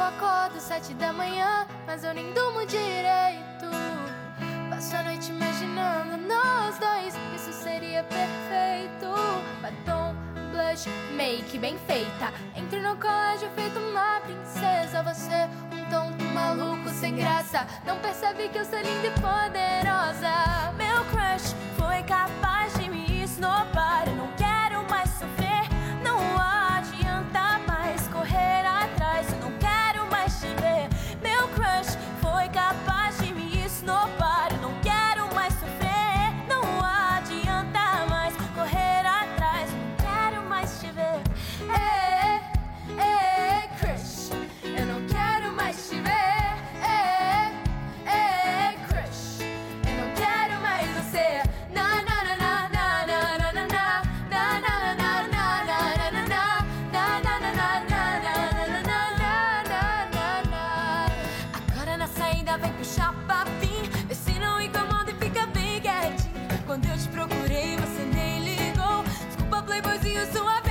acordo 7 da manhã, mas eu nem durmo direito. Passo a noite imaginando nós dois, isso seria perfeito. Batom, blush, make bem feita. Entro no colégio feito uma princesa. Você, um tonto maluco sem graça, não percebe que eu sou linda e poderosa. Meu crush foi capaz de me esnobar. Eu não quero mais sofrer, não adianta mais correr atrás. Eu não quero mais te ver. Meu crush foi capaz de me esnobar. Eu não quero mais sofrer, não adianta mais correr atrás. Eu não quero mais te ver. Crush, eu não quero mais te ver. Crush, eu não quero mais você. Na na na na na na na na na na na na na na na na. Agora na saída vem puxar papinho, vê se não incomoda e fica bem quietinho. Quando eu te procurei você nem ligou. Desculpa, playboyzinho, sua